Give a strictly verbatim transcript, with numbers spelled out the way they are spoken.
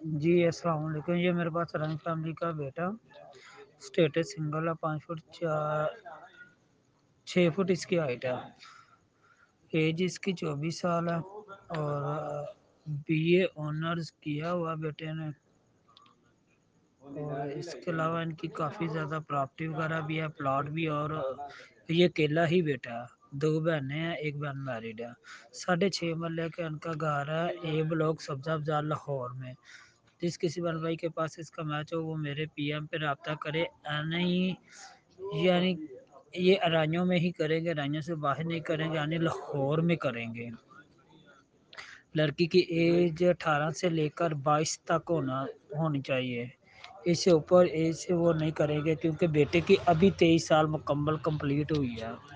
जी, अस्सलाम वालेकुम। ये मेरे पास रंग फैमिली का बेटा, स्टेटस सिंगल है, पाँच फुट चा छह फुट इसकी हाइट है। एज इसकी चौबीस साल है और बीए ऑनर्स किया हुआ बेटे ने। और इसके अलावा इनकी काफ़ी ज़्यादा प्रॉपर्टी वगैरह भी है, प्लॉट भी। और ये अकेला ही बेटा है, दो बहनें हैं, एक बहन मैरिड है। साढ़े छः मरले का इनका घर है, ए ब्लॉक सब्जा बाज़ार लाहौर में। जिस किसी बहन भाई के पास इसका मैच हो वो मेरे पीएम पे रब्ता करे। नहीं, यानी ये अराइयों में ही करेंगे, अराइयों से बाहर नहीं करेंगे, यानी लाहौर में करेंगे। लड़की की एज अठारह से लेकर बाईस तक होना होनी चाहिए। इससे ऊपर एज से वो नहीं करेंगे क्योंकि बेटे की अभी तेईस साल मुकम्मल कंप्लीट हुई है।